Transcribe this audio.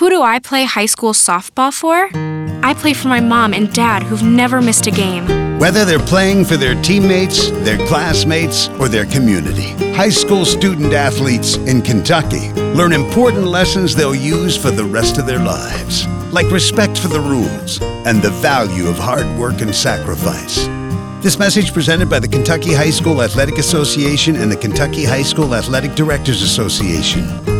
Who do I play high school softball for? I play for my mom and dad who've never missed a game. Whether they're playing for their teammates, their classmates, or their community, high school student athletes in Kentucky learn important lessons they'll use for the rest of their lives, like respect for the rules and the value of hard work and sacrifice. This message presented by the Kentucky High School Athletic Association and the Kentucky High School Athletic Directors Association.